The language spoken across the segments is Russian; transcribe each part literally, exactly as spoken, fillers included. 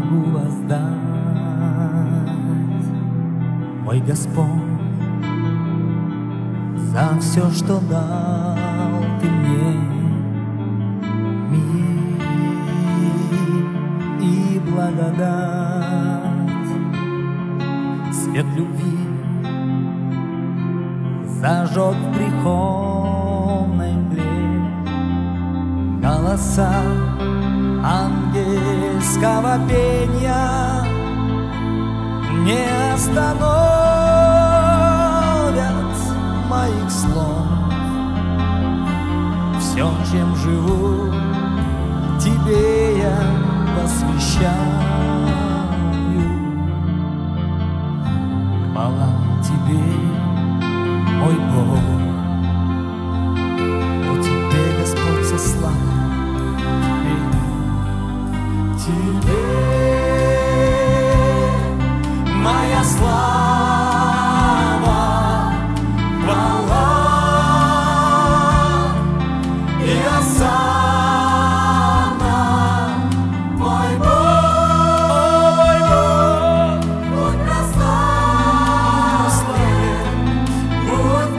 могу воздать, мой Господь, за все, что дал Ты мне, мир и благодать. Свет любви зажег в греховной мгле, голоса ангельского пения не остановят моих слов. Все, чем живу, Тебе я посвящаю. Хвала Тебе, мой Бог, о Тебе, Господь, со славой. Тебе моя слава, хвала и осанна, мой Бог, мой Бог, будь прославлен, будь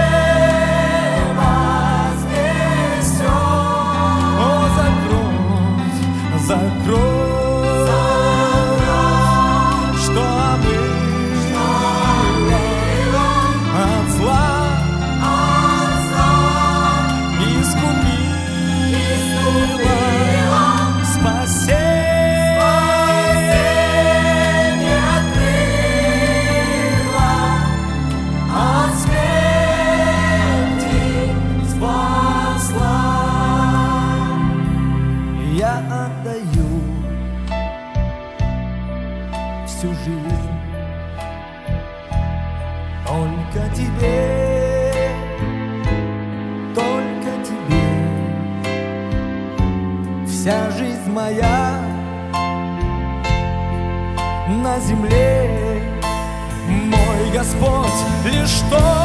превознесен. О, закрой, закрой, что было от зла, искупила, спасение открыла, от смерти спасла. Я отдаю всю жизнь только Тебе, только Тебе. Вся жизнь моя на земле, мой Господь, лишь только